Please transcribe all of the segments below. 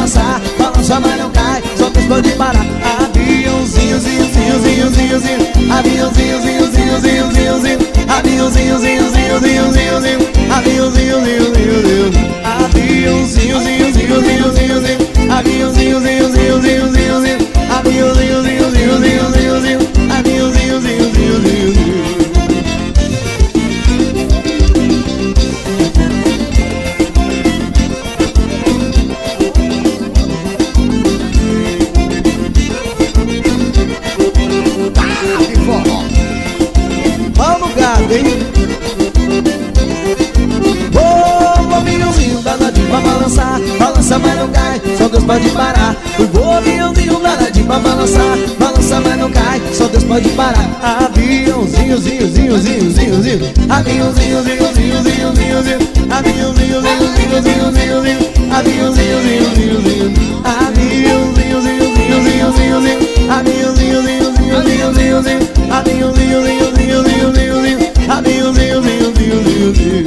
balançar. Balança, mas não cai, só Deus pode parar. Aviãozinho, zinho, zinho, zinho, zinho, zinho. Aviãozinho, zinho, zinho, zinho, zinho, zinho. Aviãozinho, zinho, zinho, zinho, zinho, zinho. Aviãozinho, zinho, zinho, zinho. Aviãozinho, zinho, zinho, zinho, zinho, zinho. Aviãozinho, zinho, zinho, zinho, zinho, zinho. Aviãozinho, zinho, zinho, zinho, zinho, zinho. Aviãozinho, zinho, zinho, zinho, zinho. Vamos, gato, hein? Ô, aviãozinho danadinho pra balançar. Balança, mas não cai, só Deus pode parar. O aviãozinho danadinho pra balançar. Balança, mas não cai, só Deus pode parar. Aviãozinho, zinho, zinho, zinho, zinho, zinho. Aviãozinho, zinho, zinho, zinho, zinho, zinho. Aviãozinho, zinho, zinho, zinho, zinho, zinho. Aviãozinho, zinho, zinho, zinho. Aviãozinho, zinho, zinho, zinho, zinho, zinho. Aviãozinho, zinho, zinho, zinho, zinho, zinho. Aviãozinho, zinho, zinho, zinho, zinho, zinho. Aviãozinho, zinho, zinho, zinho, zinho.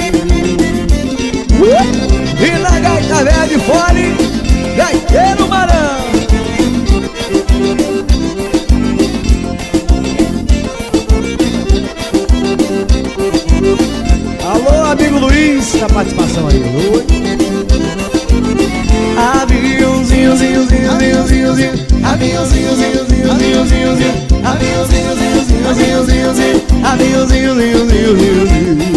E na gaita velha de fole, gaiteiro Marão. Alô, amigo Luiz, da participação aí. Aviãozinho, zinho, zinho, zinho, zinho, zinho. Aviãozinho, zinho, zinho, zinho, zinho, zinho. Aviãozinho, zinho, zinho, zinho, zinho, zinho. Aviãozinho, zinho, zinho, zinho, zinho.